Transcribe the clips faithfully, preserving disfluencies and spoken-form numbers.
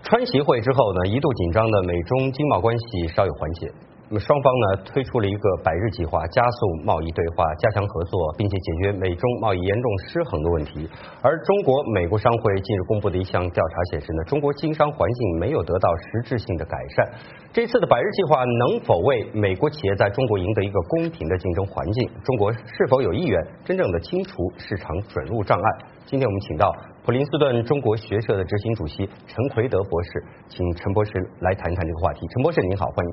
川习会之后呢，一度紧张的美中经贸关系稍有缓解。那么双方呢推出了一个百日计划，加速贸易对话，加强合作，并且解决美中贸易严重失衡的问题。而中国美国商会近日公布的一项调查显示呢，中国经商环境没有得到实质性的改善。这次的百日计划能否为美国企业在中国赢得一个公平的竞争环境？中国是否有意愿真正的清除市场准入障碍？今天我们请到普林斯顿中国学社的执行主席陈奎德博士，请陈博士来谈一谈这个话题。陈博士您好，欢迎。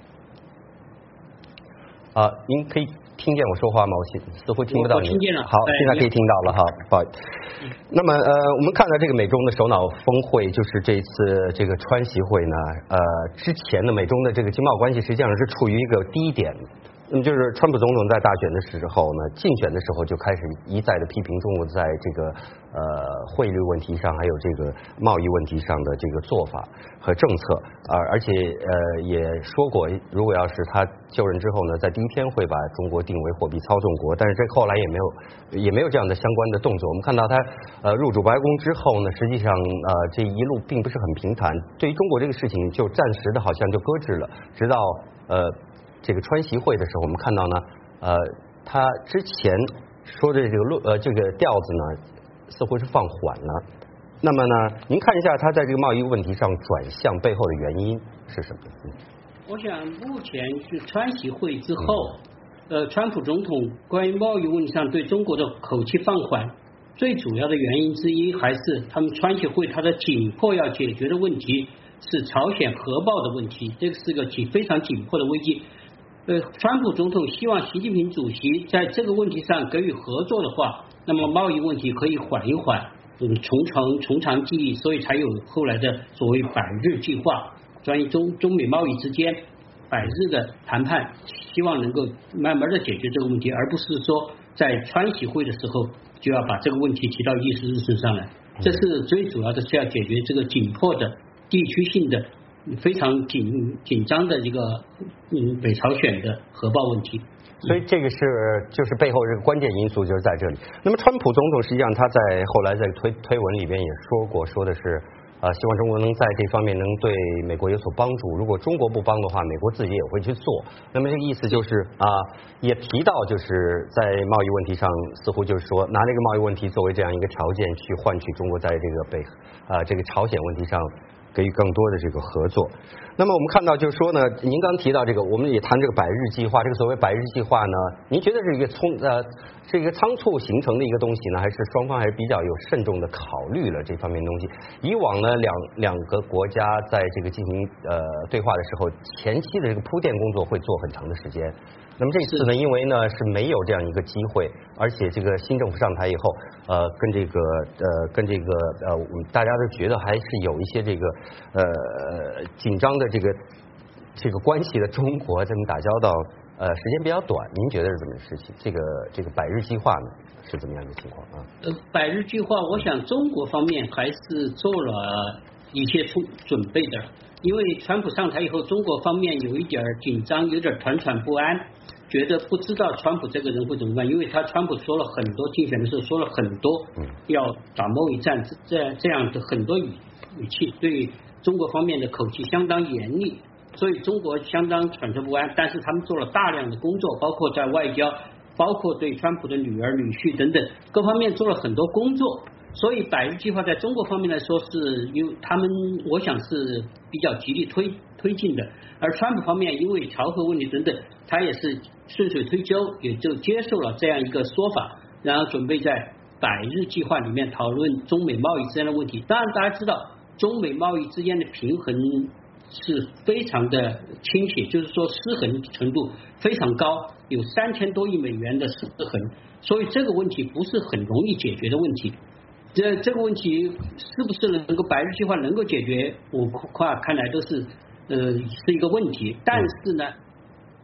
啊，您可以听见我说话吗？我似乎听不到您。 我听见了。 好，现在可以听到了哈，不好意思。那么呃，我们看到这个美中的首脑峰会，就是这次这个川习会呢，呃，之前的美中的这个经贸关系实际上是处于一个低点。那么就是川普总统在大选的时候呢，竞选的时候就开始一再的批评中国在这个呃汇率问题上，还有这个贸易问题上的这个做法和政策啊、呃，而且呃也说过，如果要是他就任之后呢，在第一天会把中国定为货币操纵国，但是这后来也没有也没有这样的相关的动作。我们看到他呃入主白宫之后呢，实际上呃这一路并不是很平坦，对于中国这个事情就暂时的好像就搁置了，直到呃。这个川习会的时候，我们看到呢，呃，他之前说的这个论呃这个调子呢，似乎是放缓了。那么呢，您看一下他在这个贸易问题上转向背后的原因是什么？嗯、 我想目前是川习会之后，嗯、呃，川普总统关于贸易问题上对中国的口气放缓，最主要的原因之一还是他们川习会它的紧迫要解决的问题是朝鲜核爆的问题，这个是个紧非常紧迫的危机。呃，川普总统希望习近平主席在这个问题上给予合作的话，那么贸易问题可以缓一缓，嗯，从长从长计议，所以才有后来的所谓百日计划，关于中中美贸易之间百日的谈判，希望能够慢慢的解决这个问题，而不是说在川习会的时候就要把这个问题提到议事日程上来。这是最主要的是要解决这个紧迫的地区性的。非常紧紧张的一个嗯北朝鲜的核爆问题， 所以这个是就是背后这个关键因素就是在这里。那么川普总统实际上他在后来在推推文里边也说过，说的是啊，希望中国能在这方面能对美国有所帮助。如果中国不帮的话，美国自己也会去做。那么这个意思就是啊，也提到就是在贸易问题上，似乎就是说拿这个贸易问题作为这样一个条件去换取中国在这个北啊这个朝鲜问题上给予更多的这个合作。那么我们看到就是说呢，您刚提到这个，我们也谈这个百日计划。这个所谓百日计划呢，您觉得是一个匆呃是一个仓促形成的一个东西呢，还是双方还是比较有慎重的考虑了这方面东西？以往呢，两两个国家在这个进行呃对话的时候，前期的这个铺垫工作会做很长的时间。那么这次呢，因为呢是没有这样一个机会，而且这个新政府上台以后，呃，跟这个呃跟这个呃大家都觉得还是有一些这个呃紧张的这个这个关系的中国，这么打交道呃时间比较短，您觉得是怎么事情？这个这个百日计划呢是怎么样的情况啊？ 呃，百日计划，我想中国方面还是做了一些准准备的，因为川普上台以后，中国方面有一点紧张，有点团团不安。觉得不知道川普这个人会怎么办，因为他川普说了很多，竞选的时候说了很多要打贸易战这样这样的很多语语气，对中国方面的口气相当严厉，所以中国相当忐忑不安。但是他们做了大量的工作，包括在外交，包括对川普的女儿、女婿等等各方面做了很多工作。所以百日计划在中国方面来说是因为他们我想是比较极力推推进的，而川普方面因为朝核问题等等，他也是顺水推舟，也就接受了这样一个说法，然后准备在百日计划里面讨论中美贸易之间的问题。当然大家知道中美贸易之间的平衡是非常的倾斜，就是说失衡程度非常高，有三千多亿美元的失衡，所以这个问题不是很容易解决的问题。这这个问题是不是能够百日计划能够解决，我看看来都是呃是一个问题。但是呢，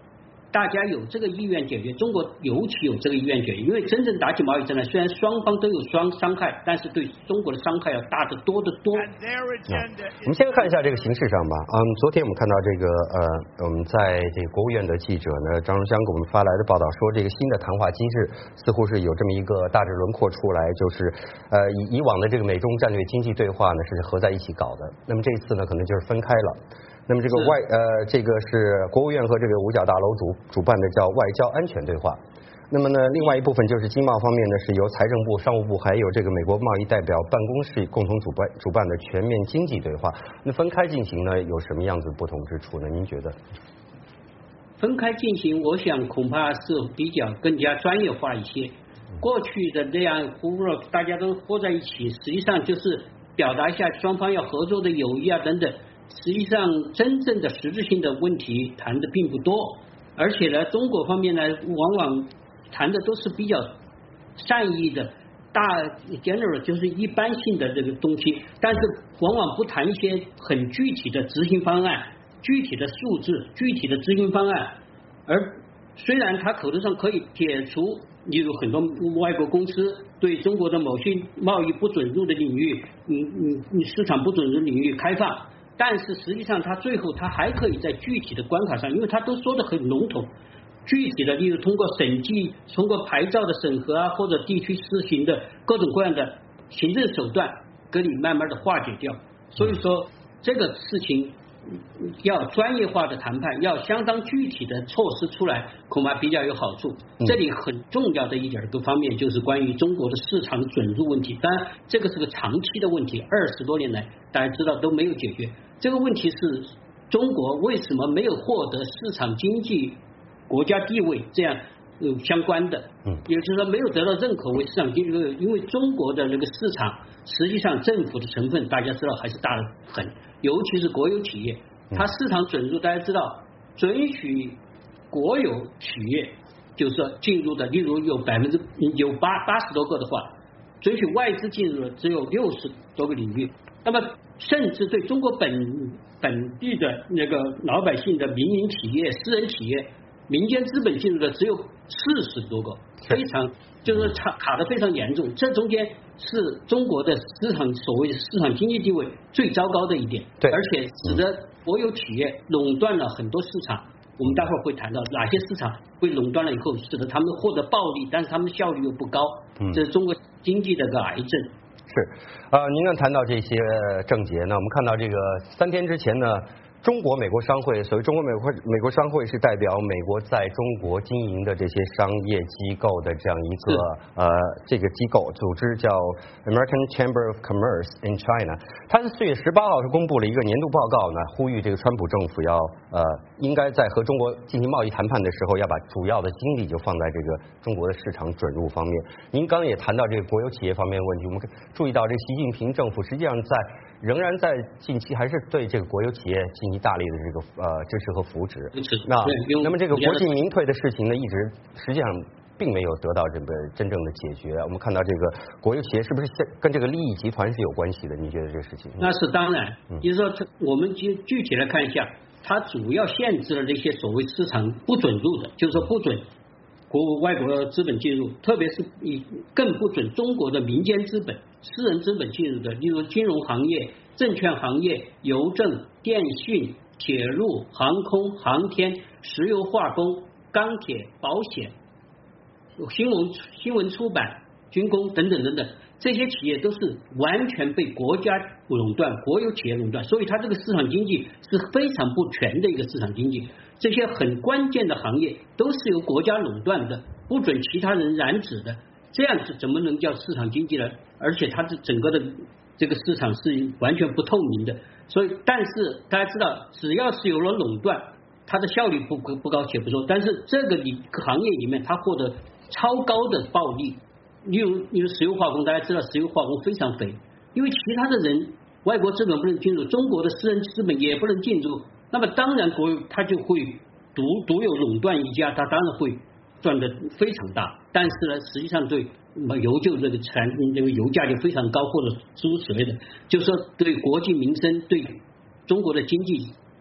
大家有这个意愿解决，中国尤其有这个意愿解决，因为真正打起贸易战来，虽然双方都有双伤害，但是对中国的伤害要大得多得多。 嗯、我们先看一下这个形势上吧。嗯，昨天我们看到这个呃，我们在这个国务院的记者呢，张荣香给我们发来的报道说，这个新的谈话机制似乎是有这么一个大致轮廓出来，就是呃以以往的这个美中战略经济对话呢是合在一起搞的，那么这一次呢可能就是分开了。那么这个外呃，这个是国务院和这个五角大楼主主办的叫外交安全对话。那么呢，另外一部分就是经贸方面呢，是由财政部、商务部还有这个美国贸易代表办公室共同主办主办的全面经济对话。那分开进行呢，有什么样子不同之处呢？您觉得？ 分开进行，我想恐怕是比较更加专业化一些。过去的那样呼了大家都和在一起，实际上就是表达一下双方要合作的友谊啊等等。实际上，真正的实质性的问题谈的并不多，而且呢，中国方面呢，往往谈的都是比较善意的、大 general 就是一般性的这个东西，但是往往不谈一些很具体的执行方案、具体的数字、具体的执行方案。而虽然他口头上可以解除，例如很多外国公司对中国的某些贸易不准入的领域，你你你市场不准入领域开放。但是实际上，他最后他还可以在具体的关卡上，因为他都说的很笼统，具体的，例如通过审计、通过牌照的审核啊，或者地区施行的各种各样的行政手段，给你慢慢的化解掉。所以说，这个事情要专业化的谈判，要相当具体的措施出来，恐怕比较有好处。这里很重要的一点个方面就是关于中国的市场准入问题。当然，这个是个长期的问题，二十多年来大家知道都没有解决。这个问题是中国为什么没有获得市场经济国家地位这样有相关的，嗯，也就是说没有得到认可为市场经济地位，因为中国的那个市场实际上政府的成分大家知道还是大得很，尤其是国有企业，它市场准入大家知道准许国有企业就是说进入的，例如有百分之有八八十多个的话，准许外资进入的只有六十多个领域，那么甚至对中国本本地的那个老百姓的民营企业、私人企业、民间资本进入的只有四十多个，非常就是卡卡得非常严重。这中间是中国的市场所谓的市场经济地位最糟糕的一点， 对， 而且使得国有企业垄断了很多市场。我们待会儿会谈到哪些市场被垄断了以后，使得他们获得暴利，但是他们效率又不高，这是中国经济的个癌症。 是，呃，您刚谈到这些症结呢，我们看到这个三天之前呢，中国美国商会，所谓中国美国美国商会是代表美国在中国经营的这些商业机构的这样一个呃这个机构组织叫 American Chamber of Commerce in China。它是四月十八号是公布了一个年度报告呢，呼吁这个川普政府要呃应该在和中国进行贸易谈判的时候，要把主要的精力就放在这个中国的市场准入方面。您刚刚也谈到这个国有企业方面的问题，我们注意到这个习近平政府实际上在仍然在近期还是对这个国有企业进行大力的这个呃支持和扶持。那那么这个国进民退的事情呢，一直实际上并没有得到这个真正的解决。我们看到这个国有企业是不是跟这个利益集团是有关系的？你觉得这个事情？ 那是当然，就是说，我们具具体来看一下，它主要限制了那些所谓市场不准入的，就是说不准国外国资本进入，特别是以更不准中国的民间资本、私人资本进入的，例如金融行业、证券行业、邮政、电信、铁路、航空、航天、石油化工、钢铁、保险、新闻新闻出版、军工等等等等，这些企业都是完全被国家垄断、国有企业垄断，所以它这个市场经济是非常不全的一个市场经济。这些很关键的行业都是由国家垄断的，不准其他人染指的，这样子怎么能叫市场经济呢？而且它的整个的这个市场是完全不透明的。所以，但是大家知道，只要是有了垄断，它的效率不不高且不说，但是这个里行业里面，它获得超高的暴利。例如，例如石油化工，大家知道石油化工非常肥，因为其他的人外国资本不能进入，中国的私人资本也不能进入。那么当然国有它就会独独有垄断一家，它当然会赚得非常大，但是呢，实际上对油就这个产这个油价就非常高，或者诸如此类的，就是说对国计民生、对中国的经济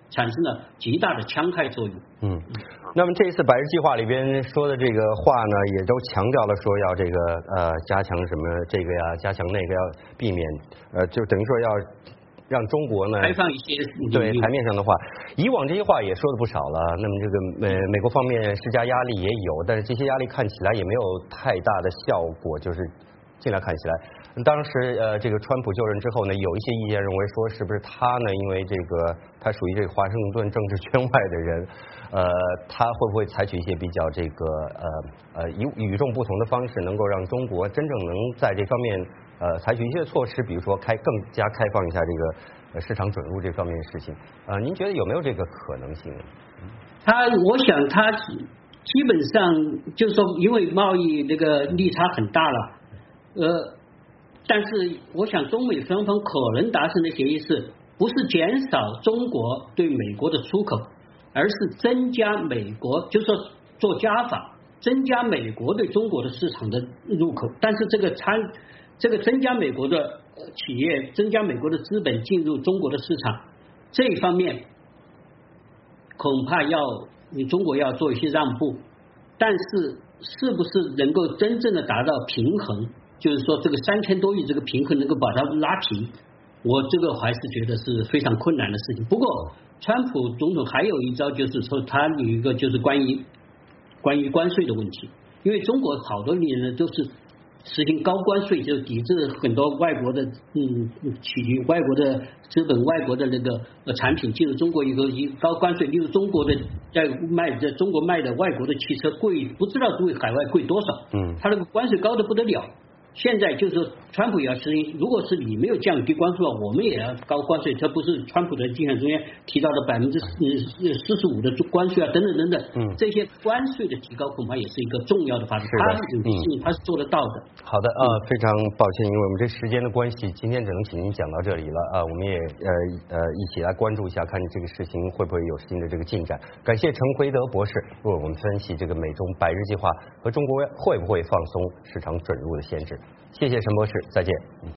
产生了极大的戕害作用。 嗯，那么这一次百日计划里边说的这个话呢，也都强调了说要这个呃加强什么这个呀，加强那个，要避免呃就等于说要让中国呢开放一些对台面上的话，以往这些话也说的不少了。那么这个呃美国方面施加压力也有，但是这些压力看起来也没有太大的效果，就是尽量看起来。当时呃，这个川普就任之后呢，有一些意见认为说，是不是他呢，因为这个他属于这个华盛顿政治圈外的人，呃，他会不会采取一些比较这个呃呃与与众不同的方式，能够让中国真正能在这方面呃采取一些措施，比如说开更加开放一下这个呃市场准入这方面的事情啊、呃？您觉得有没有这个可能性？ 他，我想他基本上就是说，因为贸易那个利差很大了，呃。但是，我想中美双方可能达成的协议是不是减少中国对美国的出口，而是增加美国，就是说做加法，增加美国对中国的市场的入口。但是这个参，这个增加美国的企业，增加美国的资本进入中国的市场，这一方面恐怕要你中国要做一些让步。但是，是不是能够真正的达到平衡？就是说，这个三千多亿这个平衡能够把它拉平，我这个还是觉得是非常困难的事情。不过，川普总统还有一招，就是说他有一个就是关于关于关税的问题，因为中国好多年呢都是实行高关税，就抵制很多外国的嗯企业、外国的资本、外国的那个呃产品进入中国以后，以高关税，例如中国的在卖在中国卖的外国的汽车贵，不知道对海外贵多少， 嗯， 它那个关税高的不得了。现在就是说，川普也要实行，如果是你没有降低关税，我们也要高关税。这不是川普的竞选中间提到的百分之四十五的关税啊，等等等等。嗯，这些关税的提高恐怕也是一个重要的发展。他是有信，他是做得到的。 好的啊、呃，非常抱歉，因为我们这时间的关系，今天只能请您讲到这里了啊、呃。我们也呃呃一起来关注一下，看这个事情会不会有新的这个进展。感谢陈奎德博士为我们分析这个美中百日计划和中国会不会放松市场准入的限制。谢谢陈博士，再见。